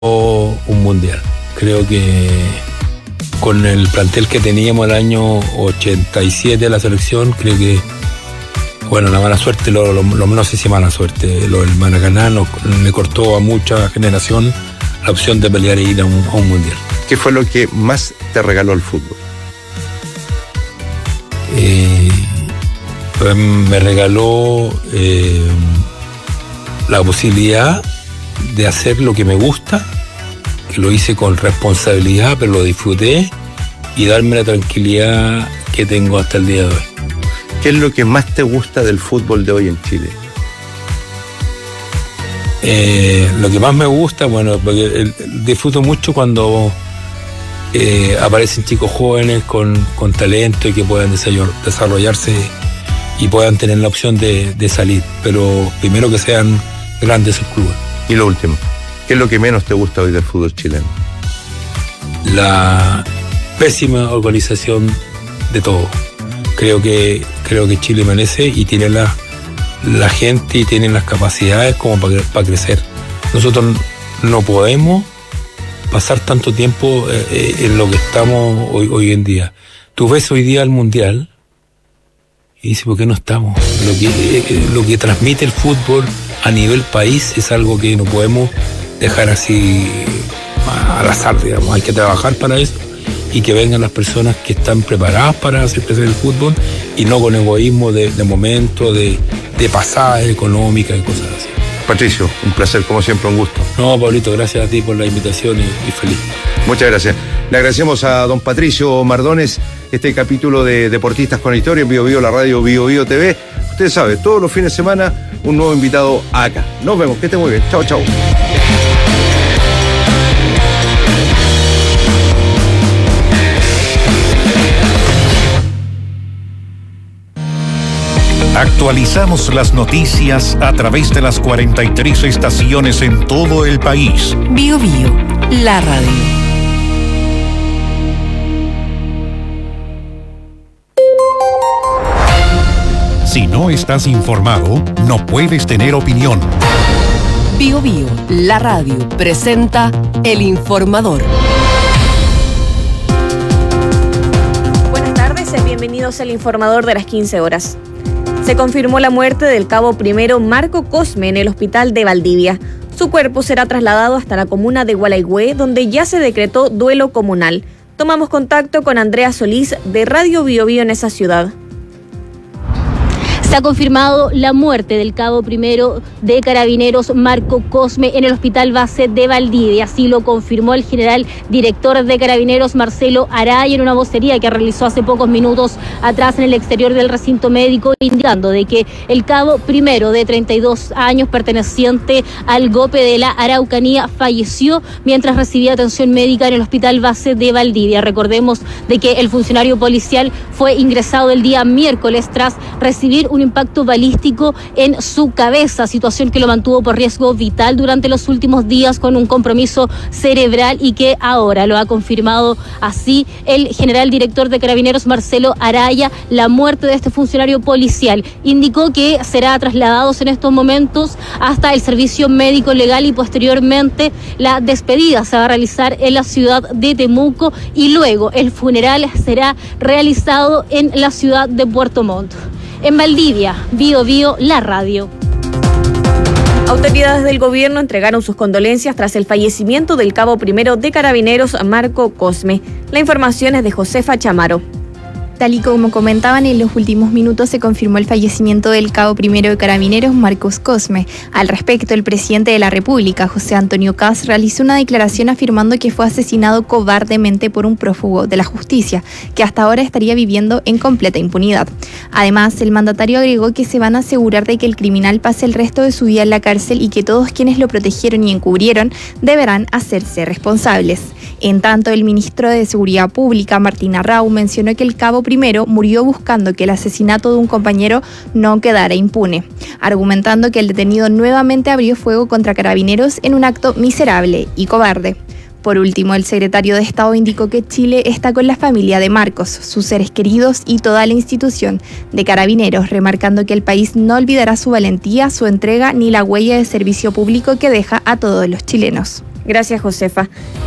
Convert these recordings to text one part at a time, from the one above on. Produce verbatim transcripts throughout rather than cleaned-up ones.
un mundial. Creo que con el plantel que teníamos el año ochenta y siete de la selección, creo que, bueno, la mala suerte, lo, lo, lo, no sé si mala suerte, lo del Maracaná nos, le cortó a mucha generación la opción de pelear e ir a un, a un mundial. ¿Qué fue lo que más te regaló el fútbol? Eh, pues me regaló eh, la posibilidad de hacer lo que me gusta, que lo hice con responsabilidad, pero lo disfruté, y darme la tranquilidad que tengo hasta el día de hoy. ¿Qué es lo que más te gusta del fútbol de hoy en Chile? Eh, lo que más me gusta, bueno, porque el, disfruto mucho cuando eh, aparecen chicos jóvenes con, con talento y que puedan desarrollarse y puedan tener la opción de, de salir, pero primero que sean grandes sus clubes. Y lo último, ¿qué es lo que menos te gusta hoy del fútbol chileno? La pésima organización de todo. Creo que, creo que Chile merece y tiene la, la gente y tiene las capacidades como para, para crecer. Nosotros no podemos pasar tanto tiempo eh, en lo que estamos hoy, hoy en día. Tú ves hoy día el Mundial y dices, ¿por qué no estamos? Lo que, eh, lo que transmite el fútbol a nivel país es algo que no podemos dejar así al azar, digamos. Hay que trabajar para eso y que vengan las personas que están preparadas para hacer crecer el fútbol y no con egoísmo de, de momento, de, de pasada económica y cosas así. Patricio, un placer, como siempre, un gusto. No, Pablito, gracias a ti por la invitación y, y feliz. Muchas gracias. Le agradecemos a don Patricio Mardones este capítulo de Deportistas con Historia en Bio Bio, la radio Bio Bio T V. Usted sabe, todos los fines de semana un nuevo invitado acá. Nos vemos, que esté muy bien. Chao, chao. Actualizamos las noticias a través de las cuarenta y tres estaciones en todo el país. Bio Bio, la radio. Si no estás informado, no puedes tener opinión. Bio Bio, la radio, presenta El Informador. Buenas tardes, bienvenidos al Informador de las quince horas. Se confirmó la muerte del cabo primero Marco Cosme en el hospital de Valdivia. Su cuerpo será trasladado hasta la comuna de Gualeguay, donde ya se decretó duelo comunal. Tomamos contacto con Andrea Solís de Radio Bio Bio en esa ciudad. Se ha confirmado la muerte del cabo primero de Carabineros Marco Cosme en el hospital base de Valdivia. Así lo confirmó el general director de Carabineros Marcelo Araya en una vocería que realizó hace pocos minutos atrás en el exterior del recinto médico, indicando de que el cabo primero de treinta y dos años, perteneciente al GOPE de la Araucanía, falleció mientras recibía atención médica en el hospital base de Valdivia. Recordemos de que el funcionario policial fue ingresado el día miércoles tras recibir un impacto balístico en su cabeza, situación que lo mantuvo por riesgo vital durante los últimos días con un compromiso cerebral y que ahora lo ha confirmado así el general director de Carabineros Marcelo Araya. La muerte de este funcionario policial indicó que será trasladados en estos momentos hasta el servicio médico legal y posteriormente la despedida se va a realizar en la ciudad de Temuco y luego el funeral será realizado en la ciudad de Puerto Montt. En Valdivia, Bio Bio, la radio. Autoridades del gobierno entregaron sus condolencias tras el fallecimiento del cabo primero de Carabineros Marco Cosme. La información es de Josefa Chamaro. Tal y como comentaban, en los últimos minutos se confirmó el fallecimiento del cabo primero de Carabineros, Marcos Cosme. Al respecto, el presidente de la República, José Antonio Kast, realizó una declaración afirmando que fue asesinado cobardemente por un prófugo de la justicia, que hasta ahora estaría viviendo en completa impunidad. Además, el mandatario agregó que se van a asegurar de que el criminal pase el resto de su vida en la cárcel y que todos quienes lo protegieron y encubrieron deberán hacerse responsables. En tanto, el ministro de Seguridad Pública, Martín Arrau, mencionó que el cabo primero murió buscando que el asesinato de un compañero no quedara impune, argumentando que el detenido nuevamente abrió fuego contra Carabineros en un acto miserable y cobarde. Por último, el secretario de Estado indicó que Chile está con la familia de Marcos, sus seres queridos y toda la institución de Carabineros, remarcando que el país no olvidará su valentía, su entrega ni la huella de servicio público que deja a todos los chilenos. Gracias, Josefa.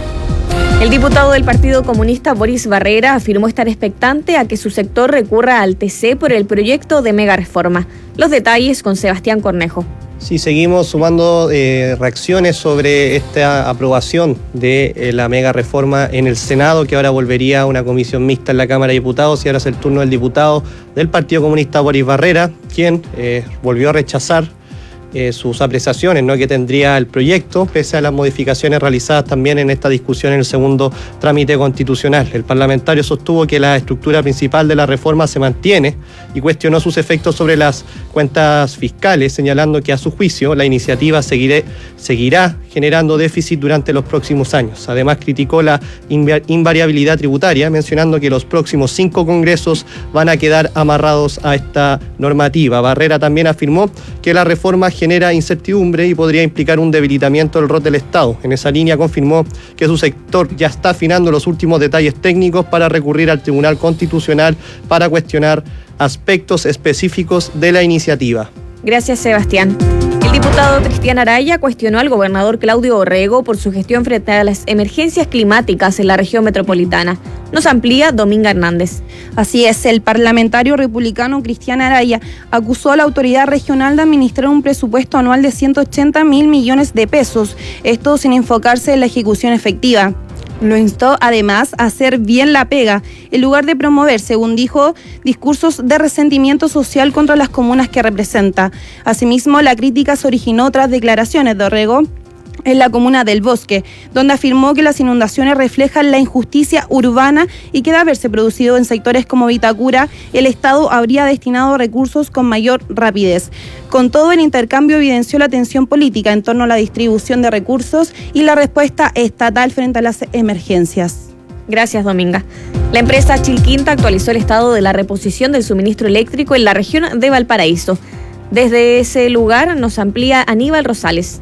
El diputado del Partido Comunista Boris Barrera afirmó estar expectante a que su sector recurra al T C por el proyecto de mega reforma. Los detalles con Sebastián Cornejo. Sí, seguimos sumando eh, reacciones sobre esta aprobación de eh, la mega reforma en el Senado, que ahora volvería a una comisión mixta en la Cámara de Diputados, y ahora es el turno del diputado del Partido Comunista Boris Barrera, quien eh, volvió a rechazar Eh, sus apreciaciones, ¿no?, que tendría el proyecto, pese a las modificaciones realizadas también en esta discusión en el segundo trámite constitucional. El parlamentario sostuvo que la estructura principal de la reforma se mantiene y cuestionó sus efectos sobre las cuentas fiscales, señalando que a su juicio la iniciativa seguiré, seguirá generando déficit durante los próximos años. Además, criticó la invariabilidad tributaria, mencionando que los próximos cinco congresos van a quedar amarrados a esta normativa. Barrera también afirmó que la reforma genera incertidumbre y podría implicar un debilitamiento del rol del Estado. En esa línea confirmó que su sector ya está afinando los últimos detalles técnicos para recurrir al Tribunal Constitucional para cuestionar aspectos específicos de la iniciativa. Gracias, Sebastián. El diputado Cristian Araya cuestionó al gobernador Claudio Orrego por su gestión frente a las emergencias climáticas en la región metropolitana. Nos amplía Dominga Hernández. Así es, el parlamentario republicano Cristian Araya acusó a la autoridad regional de administrar un presupuesto anual de ciento ochenta mil millones de pesos, esto sin enfocarse en la ejecución efectiva. Lo instó además a hacer bien la pega, en lugar de promover, según dijo, discursos de resentimiento social contra las comunas que representa. Asimismo, la crítica se originó tras declaraciones de Orrego en la comuna del Bosque, donde afirmó que las inundaciones reflejan la injusticia urbana y que de haberse producido en sectores como Vitacura, el Estado habría destinado recursos con mayor rapidez. Con todo, el intercambio evidenció la tensión política en torno a la distribución de recursos y la respuesta estatal frente a las emergencias. Gracias, Dominga. La empresa Chilquinta actualizó el estado de la reposición del suministro eléctrico en la región de Valparaíso. Desde ese lugar nos amplía Aníbal Rosales.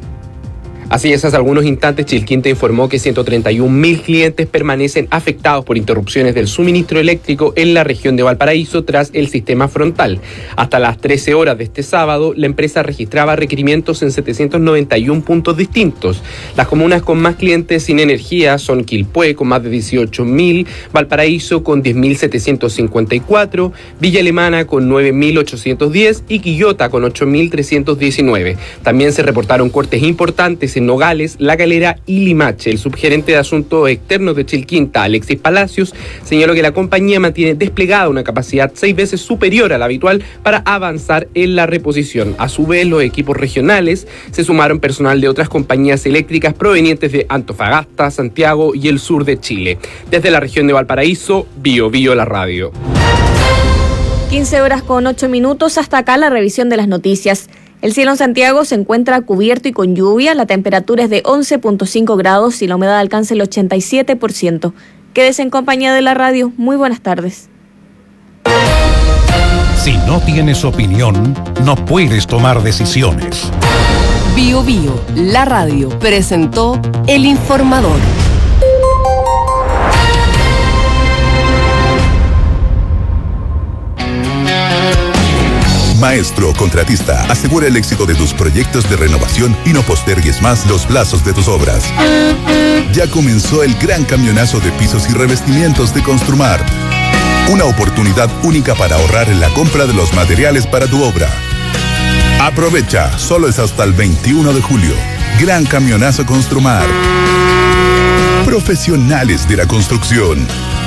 Así es, hace algunos instantes Chilquinta informó que ciento treinta y un mil clientes permanecen afectados por interrupciones del suministro eléctrico en la región de Valparaíso tras el sistema frontal. Hasta las trece horas de este sábado, la empresa registraba requerimientos en setecientos noventa y un puntos distintos. Las comunas con más clientes sin energía son Quilpué con más de dieciocho mil, Valparaíso con diez mil setecientos cincuenta y cuatro, Villa Alemana con nueve mil ochocientos diez y Quillota con ocho mil trescientos diecinueve. También se reportaron cortes importantes en Nogales, La Calera y Limache. El subgerente de Asuntos Externos de Chilquinta, Alexis Palacios, señaló que la compañía mantiene desplegada una capacidad seis veces superior a la habitual para avanzar en la reposición. A su vez, los equipos regionales se sumaron personal de otras compañías eléctricas provenientes de Antofagasta, Santiago y el sur de Chile. Desde la región de Valparaíso, Bio Bio la radio. quince horas con ocho minutos, hasta acá la revisión de las noticias. El cielo en Santiago se encuentra cubierto y con lluvia, la temperatura es de once punto cinco grados y la humedad alcanza el ochenta y siete por ciento. Quédese en compañía de la radio. Muy buenas tardes. Si no tienes opinión, no puedes tomar decisiones. Bio Bio, la radio, presentó El Informador. Maestro Contratista asegura el éxito de tus proyectos de renovación y no postergues más los plazos de tus obras. Ya comenzó el gran camionazo de pisos y revestimientos de Construmar. Una oportunidad única para ahorrar en la compra de los materiales para tu obra. Aprovecha, solo es hasta el veintiuno de julio. Gran camionazo Construmar. Profesionales de la construcción.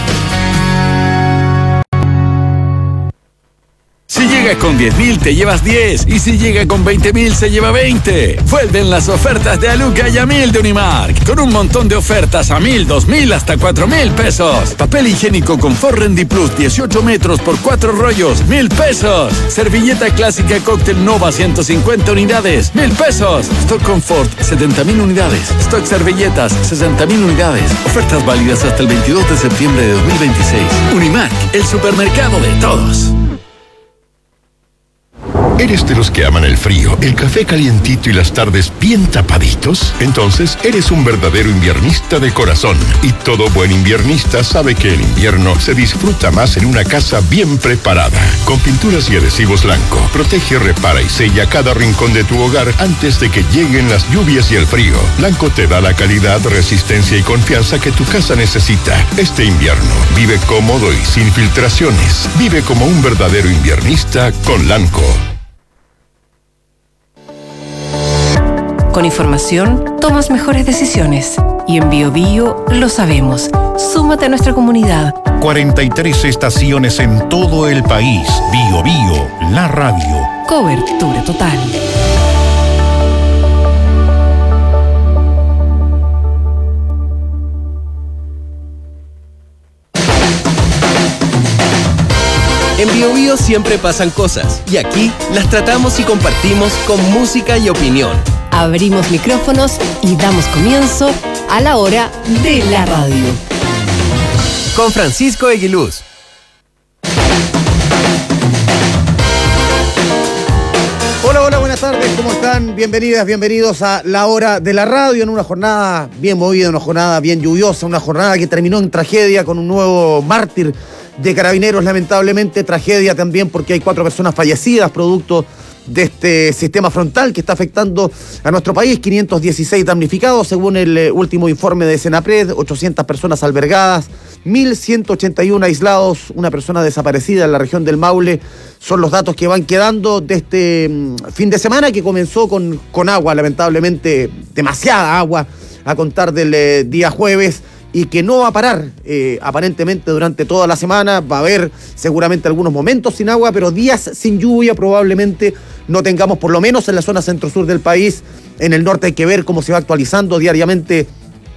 Si llega con diez mil, te llevas diez. Y si llega con veinte mil, se lleva veinte. Vuelven las ofertas de Aluca y a mil de Unimark. Con un montón de ofertas a mil, dos mil, hasta cuatro mil pesos. Papel higiénico Confort Rendi Plus, dieciocho metros por cuatro rollos, mil pesos. Servilleta clásica Cóctel Nova, ciento cincuenta unidades, mil pesos. Stock Confort, setenta mil unidades. Stock Servilletas, sesenta mil unidades. Ofertas válidas hasta el veintidós de septiembre de dos mil veintiséis. Unimark, el supermercado de todos. ¿Eres de los que aman el frío, el café calientito y las tardes bien tapaditos? Entonces eres un verdadero inviernista de corazón. Y todo buen inviernista sabe que el invierno se disfruta más en una casa bien preparada. Con pinturas y adhesivos Lanco, protege, repara y sella cada rincón de tu hogar antes de que lleguen las lluvias y el frío. Lanco te da la calidad, resistencia y confianza que tu casa necesita. Este invierno, vive cómodo y sin filtraciones. Vive como un verdadero inviernista con Lanco. Con información, tomas mejores decisiones. Y en Bio Bio lo sabemos. Súmate a nuestra comunidad. cuarenta y tres estaciones en todo el país. Bio Bio, la radio. Cobertura total. En Bio Bio siempre pasan cosas y aquí las tratamos y compartimos con música y opinión. Abrimos micrófonos y damos comienzo a la hora de la radio. Con Francisco Eguiluz. Hola, hola, buenas tardes, ¿cómo están? Bienvenidas, bienvenidos a la hora de la radio en una jornada bien movida, una jornada bien lluviosa, una jornada que terminó en tragedia con un nuevo mártir de Carabineros, lamentablemente, tragedia también porque hay cuatro personas fallecidas producto de este sistema frontal que está afectando a nuestro país, quinientos dieciséis damnificados según el eh, último informe de Senapred, ochocientas personas albergadas, mil ciento ochenta y uno aislados, una persona desaparecida en la región del Maule, son los datos que van quedando de este mm, fin de semana que comenzó con, con agua, lamentablemente demasiada agua a contar del eh, día jueves, y que no va a parar eh, aparentemente durante toda la semana. Va a haber seguramente algunos momentos sin agua, pero días sin lluvia probablemente no tengamos, por lo menos en la zona centro-sur del país. En el norte hay que ver cómo se va actualizando diariamente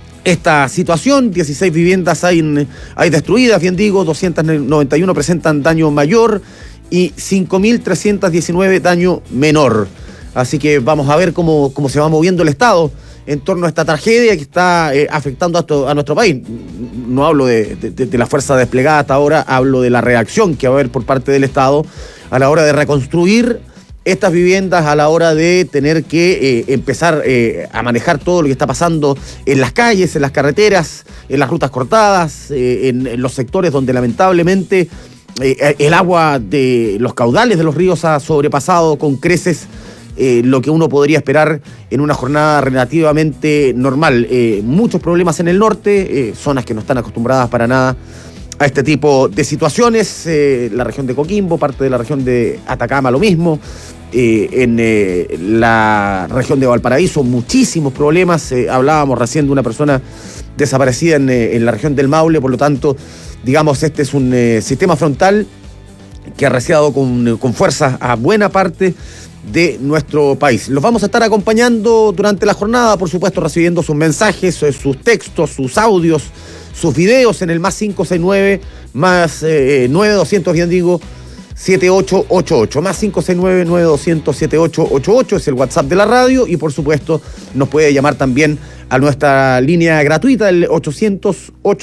esta situación. dieciséis viviendas hay, hay destruidas, bien digo, doscientas noventa y uno presentan daño mayor y cinco mil trescientos diecinueve daño menor. Así que vamos a ver cómo, cómo se va moviendo el estado en torno a esta tragedia que está eh, afectando a, to, a nuestro país. No hablo de, de, de la fuerza desplegada hasta ahora, hablo de la reacción que va a haber por parte del Estado a la hora de reconstruir estas viviendas, a la hora de tener que eh, empezar eh, a manejar todo lo que está pasando en las calles, en las carreteras, en las rutas cortadas, eh, en, en los sectores donde lamentablemente eh, el agua de los caudales de los ríos ha sobrepasado con creces Eh, lo que uno podría esperar en una jornada relativamente normal. Eh, muchos problemas en el norte, eh, zonas que no están acostumbradas para nada a este tipo de situaciones. Eh, la región de Coquimbo, parte de la región de Atacama, lo mismo. Eh, en eh, la región de Valparaíso, muchísimos problemas. Eh, hablábamos recién de una persona desaparecida en, eh, en la región del Maule, por lo tanto, digamos, este es un eh, sistema frontal que ha arreciado con, con fuerza a buena parte de nuestro país. Los vamos a estar acompañando durante la jornada, por supuesto, recibiendo sus mensajes, sus textos, sus audios, sus videos en el más cinco seis nueve, más eh, nueve doscientos, bien digo, siete ocho ocho ocho. Más cinco seis nueve, nueve doscientos, siete ocho ocho ocho es el WhatsApp de la radio y, por supuesto, nos puede llamar también a nuestra línea gratuita, el ochocientos ocho.